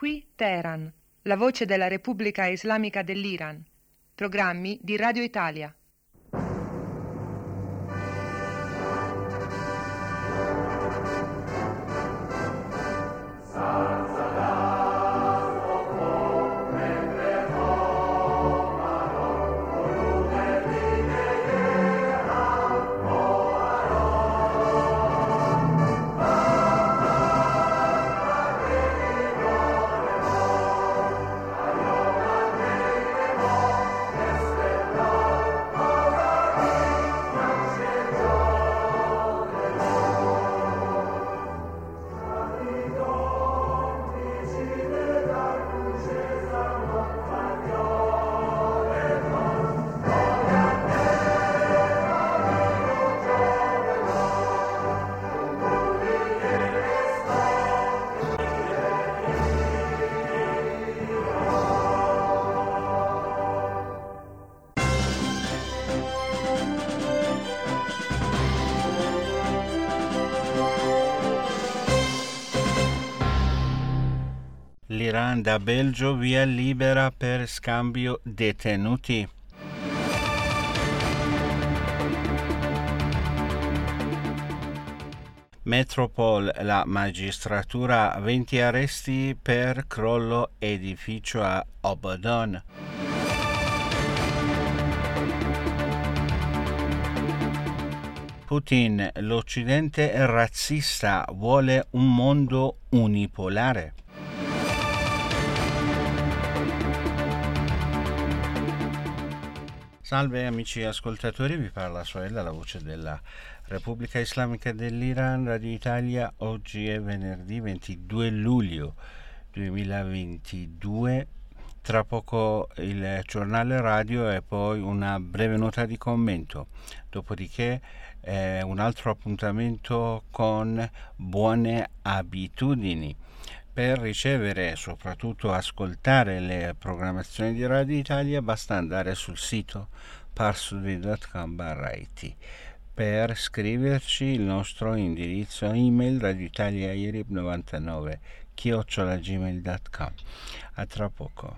Qui Teheran, la voce della Repubblica Islamica dell'Iran. Programmi di Radio Italia. L'Iran da Belgio via libera per scambio detenuti. Metropol, la magistratura, 20 arresti per crollo edificio a Abadan. Putin, l'Occidente è razzista, vuole un mondo unipolare. Salve amici ascoltatori, vi parla Soella, la voce della Repubblica Islamica dell'Iran, Radio Italia. Oggi è venerdì 22 luglio 2022, tra poco il giornale radio e poi una breve nota di commento, dopodiché un altro appuntamento con buone abitudini. Per ricevere e soprattutto ascoltare le programmazioni di Radio Italia basta andare sul sito parstoday.com/it. Per scriverci il nostro indirizzo email radioitaliairib99@gmail.com. A tra poco.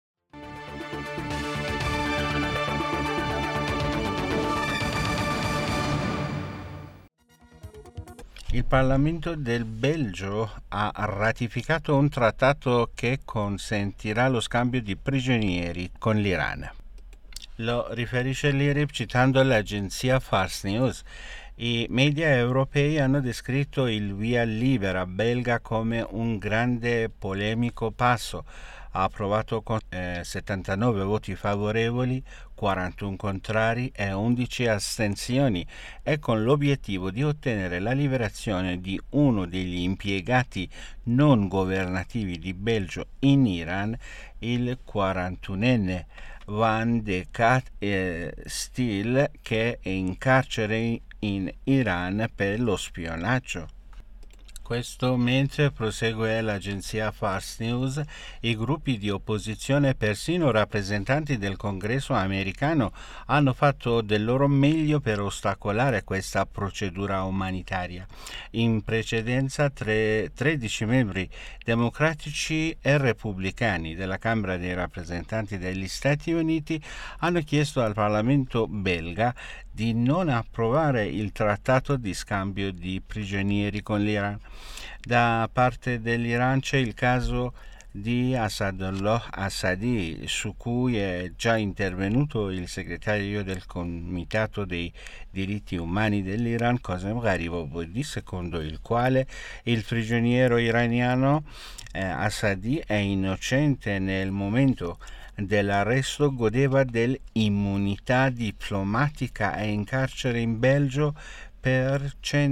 Il Parlamento del Belgio ha ratificato un trattato che consentirà lo scambio di prigionieri con l'Iran. Lo riferisce l'IRIB citando l'agenzia Fars News. I media europei hanno descritto il via libera belga come un grande polemico passo, approvato con 79 voti favorevoli, 41 contrari e 11 astensioni, e con l'obiettivo di ottenere la liberazione di uno degli impiegati non governativi di Belgio in Iran, il 41enne Van de Kat Stil, che è in carcere in Iran per lo spionaggio. Questo mentre, prosegue l'agenzia Fars News, i gruppi di opposizione e persino rappresentanti del Congresso americano hanno fatto del loro meglio per ostacolare questa procedura umanitaria. In precedenza 13 membri democratici e repubblicani della Camera dei rappresentanti degli Stati Uniti hanno chiesto al Parlamento belga di non approvare il trattato di scambio di prigionieri con l'Iran. Da parte dell'Iran c'è il caso di Asadollah Assadi, su cui è già intervenuto il segretario del Comitato dei diritti umani dell'Iran, Qasem Gharibabadi, secondo il quale il prigioniero iraniano Assadi è innocente. Nel momento dell'arresto godeva dell'immunità diplomatica e in carcere in Belgio per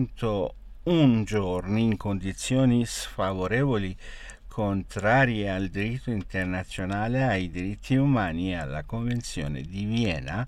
101 giorni in condizioni sfavorevoli, contrarie al diritto internazionale, ai diritti umani e alla Convenzione di Vienna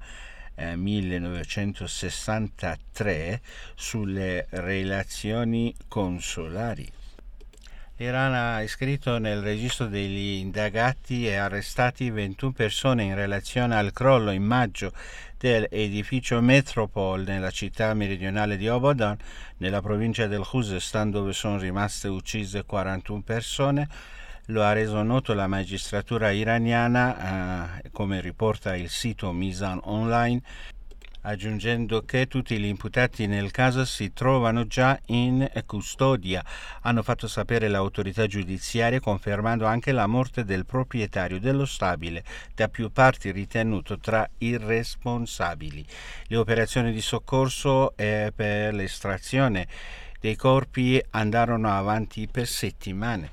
1963 sulle relazioni consolari. L'Iran ha iscritto nel registro degli indagati e arrestati 21 persone in relazione al crollo in maggio dell'edificio Metropol nella città meridionale di Abadan, nella provincia del Khuzestan, dove sono rimaste uccise 41 persone. Lo ha reso noto la magistratura iraniana, come riporta il sito Mizan Online, aggiungendo che tutti gli imputati nel caso si trovano già in custodia. Hanno fatto sapere l'autorità giudiziaria, confermando anche la morte del proprietario dello stabile, da più parti ritenuto tra i responsabili. Le operazioni di soccorso per l'estrazione dei corpi andarono avanti per settimane.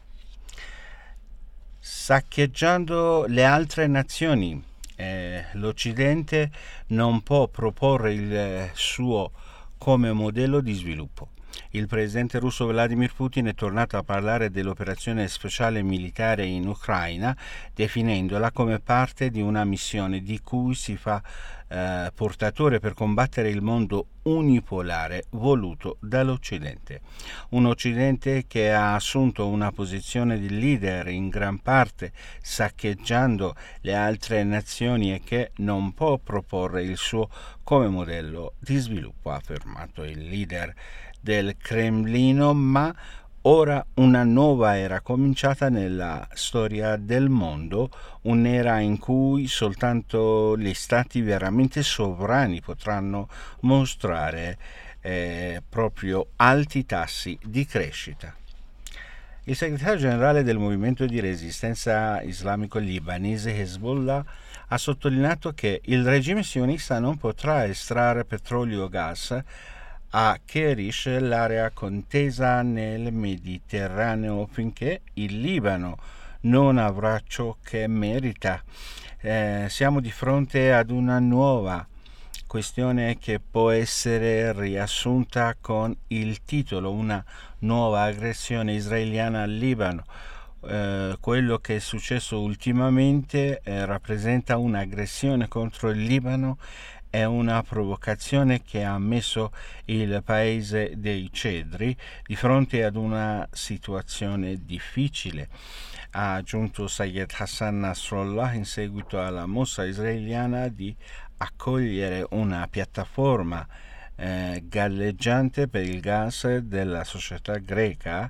Saccheggiando le altre nazioni, l'Occidente non può proporre il suo come modello di sviluppo. Il presidente russo Vladimir Putin è tornato a parlare dell'operazione speciale militare in Ucraina, definendola come parte di una missione di cui si fa portatore per combattere il mondo unipolare voluto dall'Occidente. Un Occidente che ha assunto una posizione di leader in gran parte saccheggiando le altre nazioni e che non può proporre il suo come modello di sviluppo, ha affermato il leader del Cremlino, ma ora una nuova era cominciata nella storia del mondo, un'era in cui soltanto gli stati veramente sovrani potranno mostrare proprio alti tassi di crescita. Il segretario generale del movimento di resistenza islamico libanese Hezbollah ha sottolineato che il regime sionista non potrà estrarre petrolio o gas a Kerish, l'area contesa nel Mediterraneo, finché il Libano non avrà ciò che merita. Siamo di fronte ad una nuova questione che può essere riassunta con il titolo "Una nuova aggressione israeliana al Libano". Quello che è successo ultimamente rappresenta un'aggressione contro il Libano, è una provocazione che ha messo il paese dei cedri di fronte ad una situazione difficile, ha aggiunto Sayed Hassan Nasrallah in seguito alla mossa israeliana di accogliere una piattaforma galleggiante per il gas della società greca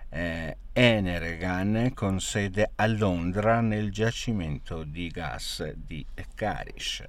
Energan, con sede a Londra, nel giacimento di gas di Karish.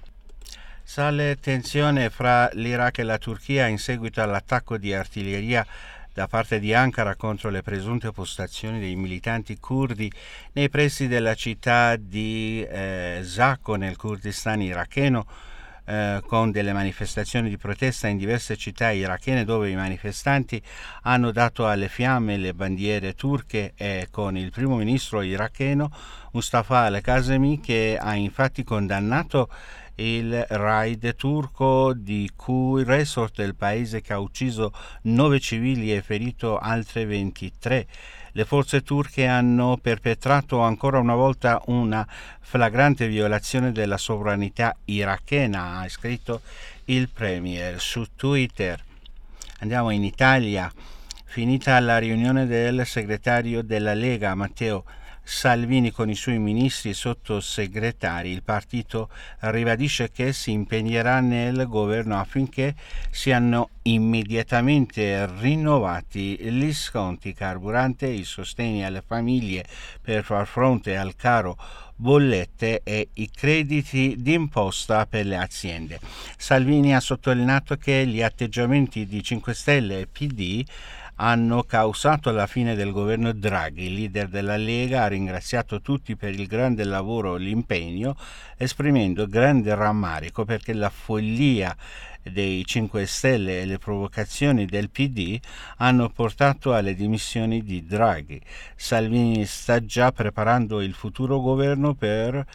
Sale tensione fra l'Iraq e la Turchia in seguito all'attacco di artiglieria da parte di Ankara contro le presunte postazioni dei militanti curdi nei pressi della città di Zako nel Kurdistan iracheno, con delle manifestazioni di protesta in diverse città irachene dove i manifestanti hanno dato alle fiamme le bandiere turche, e con il primo ministro iracheno Mustafa al-Kazemi che ha infatti condannato il raid turco di cui resort del paese, che ha ucciso 9 civili e ferito altre 23. Le forze turche hanno perpetrato ancora una volta una flagrante violazione della sovranità irachena, ha scritto il premier su Twitter. Andiamo in Italia. Finita la riunione del segretario della Lega Matteo Salvini con i suoi ministri e sottosegretari, il partito ribadisce che si impegnerà nel governo affinché siano immediatamente rinnovati gli sconti carburante, i sostegni alle famiglie per far fronte al caro bollette e i crediti d'imposta per le aziende. Salvini ha sottolineato che gli atteggiamenti di 5 Stelle e PD hanno causato la fine del governo Draghi. Il leader della Lega ha ringraziato tutti per il grande lavoro e l'impegno, esprimendo grande rammarico perché la follia dei 5 Stelle e le provocazioni del PD hanno portato alle dimissioni di Draghi. Salvini sta già preparando il futuro governo per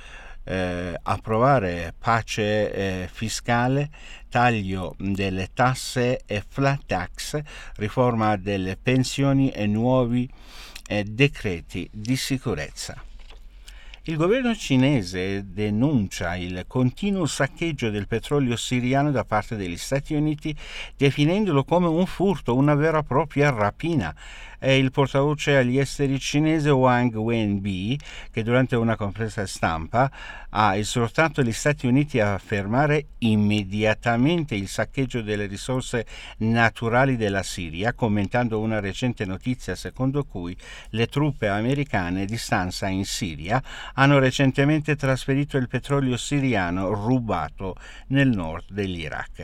approvare pace fiscale, taglio delle tasse e flat tax, riforma delle pensioni e nuovi decreti di sicurezza. Il governo cinese denuncia il continuo saccheggio del petrolio siriano da parte degli Stati Uniti, definendolo come un furto, una vera e propria rapina. è il portavoce agli esteri cinese Wang Wenbi, che durante una conferenza stampa ha esortato gli Stati Uniti a fermare immediatamente il saccheggio delle risorse naturali della Siria, commentando una recente notizia secondo cui le truppe americane di stanza in Siria hanno recentemente trasferito il petrolio siriano rubato nel nord dell'Iraq.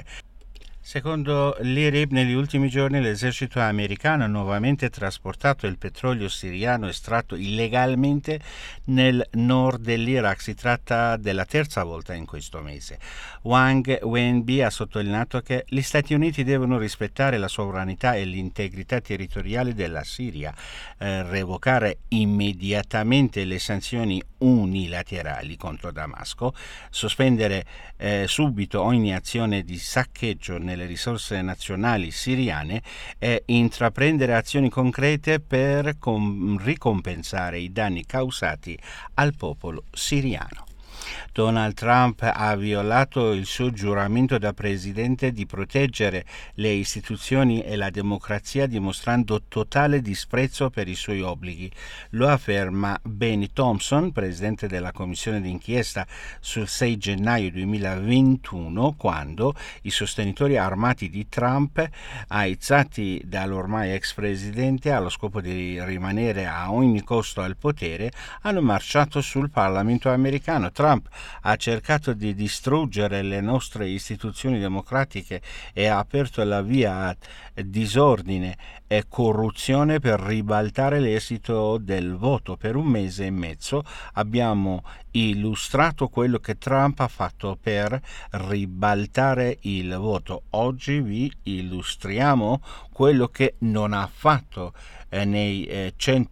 Secondo l'IRIB, negli ultimi giorni l'esercito americano ha nuovamente trasportato il petrolio siriano estratto illegalmente nel nord dell'Iraq. Si tratta della terza volta in questo mese. Wang Wenbi ha sottolineato che gli Stati Uniti devono rispettare la sovranità e l'integrità territoriale della Siria, revocare immediatamente le sanzioni unilaterali contro Damasco, sospendere subito ogni azione di saccheggio nelle risorse nazionali siriane e intraprendere azioni concrete per ricompensare i danni causati al popolo siriano. Donald Trump ha violato il suo giuramento da presidente di proteggere le istituzioni e la democrazia, dimostrando totale disprezzo per i suoi obblighi. Lo afferma Benny Thompson, presidente della commissione d'inchiesta sul 6 gennaio 2021, quando i sostenitori armati di Trump, aizzati dall'ormai ex presidente allo scopo di rimanere a ogni costo al potere, hanno marciato sul Parlamento americano. Trump ha cercato di distruggere le nostre istituzioni democratiche e ha aperto la via a disordine e corruzione per ribaltare l'esito del voto. Per un mese e mezzo abbiamo illustrato quello che Trump ha fatto per ribaltare il voto. Oggi vi illustriamo quello che non ha fatto nei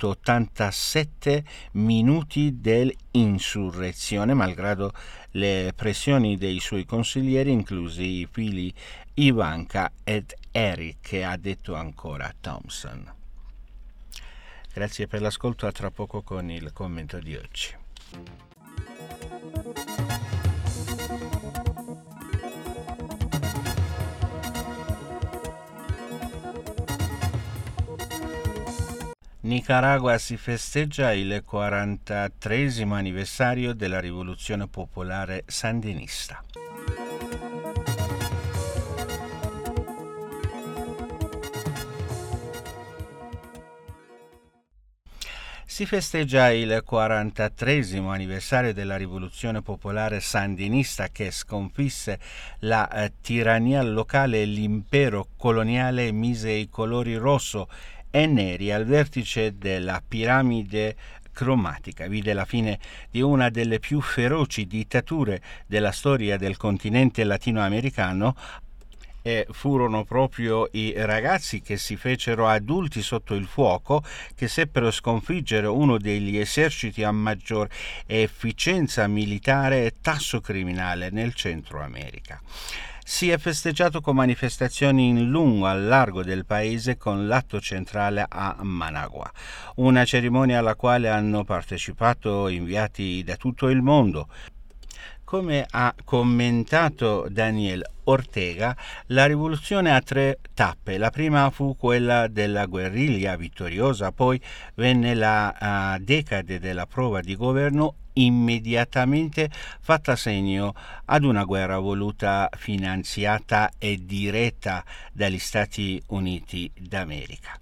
187 minuti dell'insurrezione, malgrado le pressioni dei suoi consiglieri, inclusi i figli Ivanka ed Eric, ha detto ancora Thompson. Grazie per l'ascolto, a tra poco con il commento di oggi. Nicaragua si festeggia il 43esimo anniversario della rivoluzione popolare sandinista. Si festeggia il 43esimo anniversario della rivoluzione popolare sandinista che sconfisse la tirannia locale e l'impero coloniale e mise i colori rosso e neri al vertice della piramide cromatica. Vide la fine di una delle più feroci dittature della storia del continente latinoamericano, e furono proprio i ragazzi che si fecero adulti sotto il fuoco che seppero sconfiggere uno degli eserciti a maggior efficienza militare e tasso criminale nel Centro America. Si è festeggiato con manifestazioni in lungo e largo del paese, con l'atto centrale a Managua, una cerimonia alla quale hanno partecipato inviati da tutto il mondo. Come ha commentato Daniel Ortega, la rivoluzione ha 3 tappe. La prima fu quella della guerriglia vittoriosa, poi venne la decade della prova di governo, immediatamente fatta segno ad una guerra voluta, finanziata e diretta dagli Stati Uniti d'America.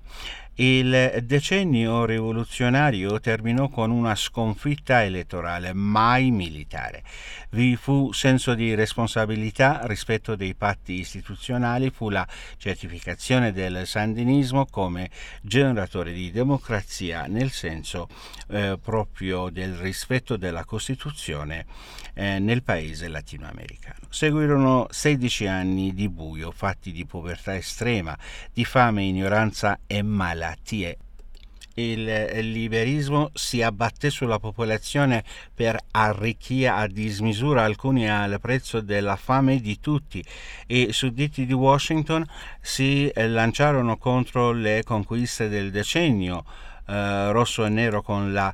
Il decennio rivoluzionario terminò con una sconfitta elettorale, mai militare. Vi fu senso di responsabilità, rispetto dei patti istituzionali, fu la certificazione del sandinismo come generatore di democrazia, nel senso proprio del rispetto della Costituzione nel paese latinoamericano. Seguirono 16 anni di buio, fatti di povertà estrema, di fame, ignoranza e malattie. Il liberismo si abbatté sulla popolazione per arricchire a dismisura alcuni al prezzo della fame di tutti. I sudditi di Washington si lanciarono contro le conquiste del decennio rosso e nero con la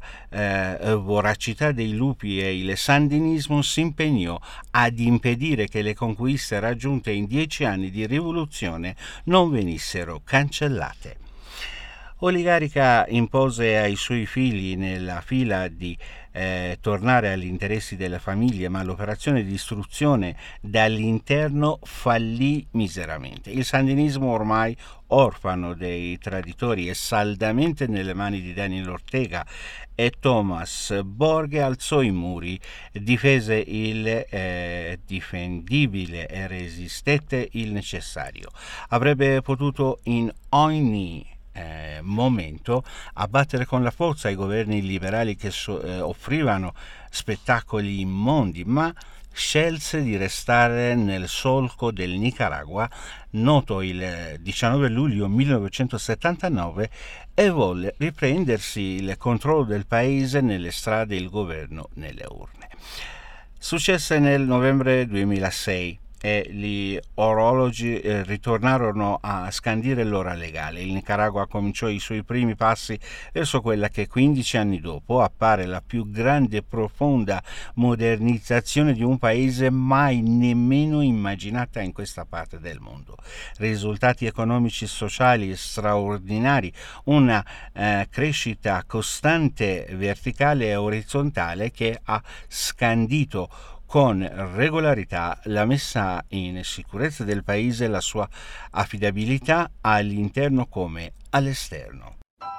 voracità dei lupi, e il sandinismo si impegnò ad impedire che le conquiste raggiunte in 10 anni di rivoluzione non venissero cancellate. oligarca impose ai suoi figli nella fila di tornare agli interessi della famiglia, ma l'operazione di distruzione dall'interno fallì miseramente. Il sandinismo, ormai orfano dei traditori e saldamente nelle mani di Daniel Ortega e Thomas Borge, alzò i muri, difese il difendibile e resistette il necessario. Avrebbe potuto in ogni momento abbattere con la forza i governi liberali che offrivano spettacoli immondi, ma scelse di restare nel solco del Nicaragua, noto il 19 luglio 1979, e volle riprendersi il controllo del paese nelle strade e il governo nelle urne. Successe nel novembre 2006 e gli orologi ritornarono a scandire l'ora legale. Il Nicaragua cominciò i suoi primi passi verso quella che 15 anni dopo appare la più grande e profonda modernizzazione di un paese mai nemmeno immaginata in questa parte del mondo. Risultati economici e sociali straordinari, una crescita costante verticale e orizzontale che ha scandito con regolarità la messa in sicurezza del paese e la sua affidabilità all'interno come all'esterno.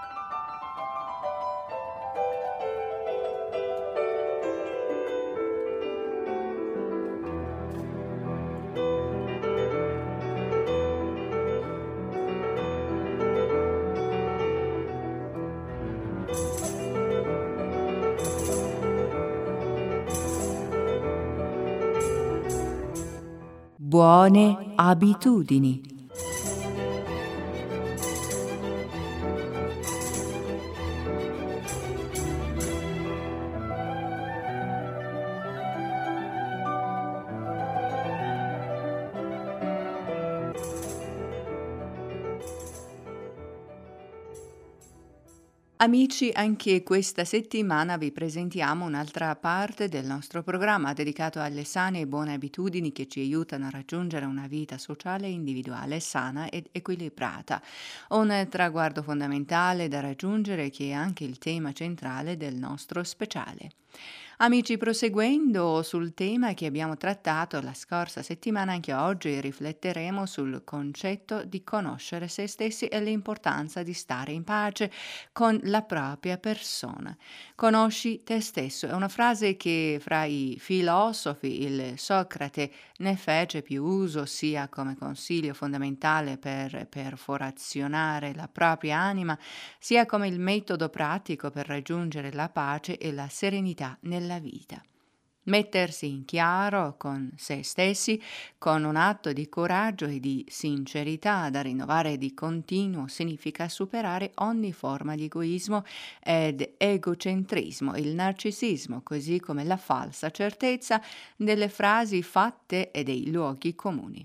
Buone abitudini. Amici, anche questa settimana vi presentiamo un'altra parte del nostro programma dedicato alle sane e buone abitudini che ci aiutano a raggiungere una vita sociale e individuale sana ed equilibrata. Un traguardo fondamentale da raggiungere che è anche il tema centrale del nostro speciale. Amici, proseguendo sul tema che abbiamo trattato la scorsa settimana, anche oggi rifletteremo sul concetto di conoscere se stessi e l'importanza di stare in pace con la propria persona. Conosci te stesso è una frase che fra i filosofi il Socrate ne fece più uso sia come consiglio fondamentale per perforazionare la propria anima, sia come il metodo pratico per raggiungere la pace e la serenità nella vita. Mettersi in chiaro con se stessi, con un atto di coraggio e di sincerità da rinnovare di continuo, significa superare ogni forma di egoismo ed egocentrismo, il narcisismo, così come la falsa certezza delle frasi fatte e dei luoghi comuni.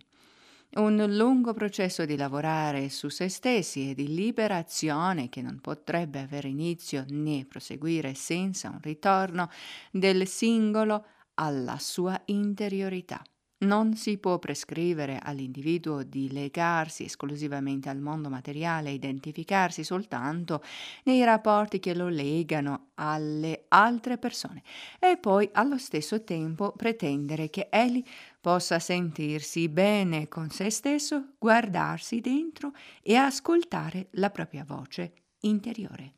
Un lungo processo di lavorare su se stessi e di liberazione che non potrebbe avere inizio né proseguire senza un ritorno del singolo alla sua interiorità. Non si può prescrivere all'individuo di legarsi esclusivamente al mondo materiale e identificarsi soltanto nei rapporti che lo legano alle altre persone e poi allo stesso tempo pretendere che egli possa sentirsi bene con se stesso, guardarsi dentro e ascoltare la propria voce interiore.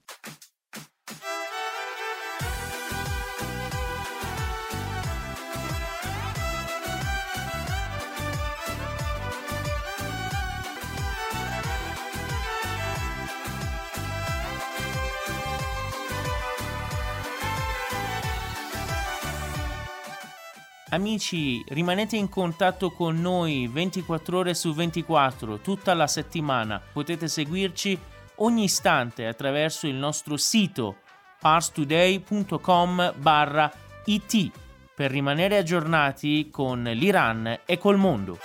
Amici, rimanete in contatto con noi 24 ore su 24, tutta la settimana. Potete seguirci ogni istante attraverso il nostro sito parstoday.com/it per rimanere aggiornati con l'Iran e col mondo.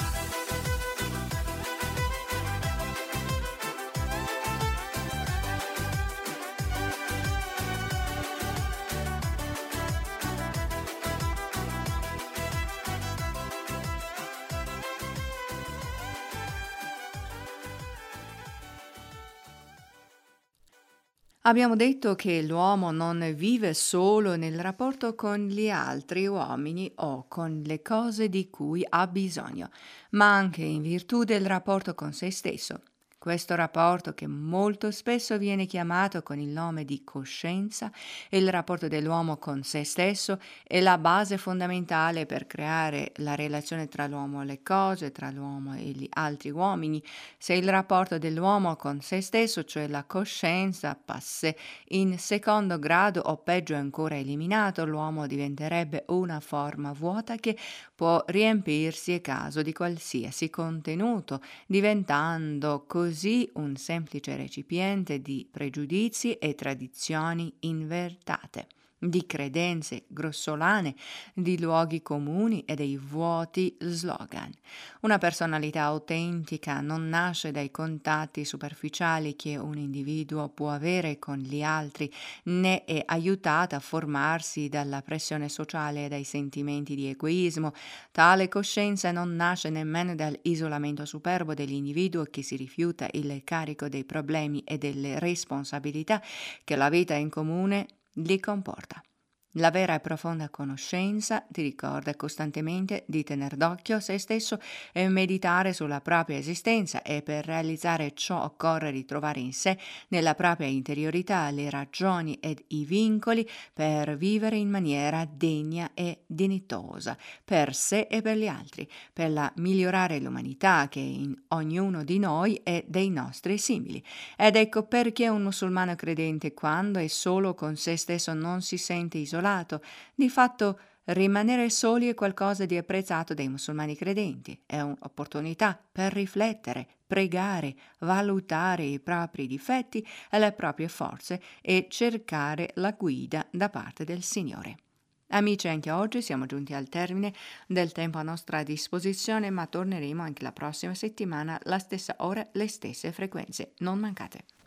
Abbiamo detto che l'uomo non vive solo nel rapporto con gli altri uomini o con le cose di cui ha bisogno, ma anche in virtù del rapporto con se stesso. Questo rapporto, che molto spesso viene chiamato con il nome di coscienza, il rapporto dell'uomo con se stesso, è la base fondamentale per creare la relazione tra l'uomo e le cose, tra l'uomo e gli altri uomini. Se il rapporto dell'uomo con se stesso, cioè la coscienza, passi in secondo grado o peggio ancora eliminato, l'uomo diventerebbe una forma vuota che può riempirsi a caso di qualsiasi contenuto, diventando così un semplice recipiente di pregiudizi e tradizioni invertate, di credenze grossolane, di luoghi comuni e dei vuoti slogan. Una personalità autentica non nasce dai contatti superficiali che un individuo può avere con gli altri, né è aiutata a formarsi dalla pressione sociale e dai sentimenti di egoismo. Tale coscienza non nasce nemmeno dall'isolamento superbo dell'individuo che si rifiuta il carico dei problemi e delle responsabilità che la vita in comune gli comporta. La vera e profonda conoscenza ti ricorda costantemente di tener d'occhio se stesso e meditare sulla propria esistenza, e per realizzare ciò occorre ritrovare in sé, nella propria interiorità, le ragioni ed i vincoli per vivere in maniera degna e dignitosa per sé e per gli altri, per migliorare l'umanità che è in ognuno di noi e dei nostri simili. Ed ecco perché un musulmano credente, quando è solo con se stesso, non si sente isolato. Di fatto, rimanere soli è qualcosa di apprezzato dai musulmani credenti. È un'opportunità per riflettere, pregare, valutare i propri difetti e le proprie forze e cercare la guida da parte del Signore. Amici, anche oggi siamo giunti al termine del tempo a nostra disposizione, ma torneremo anche la prossima settimana, la stessa ora, le stesse frequenze. Non mancate.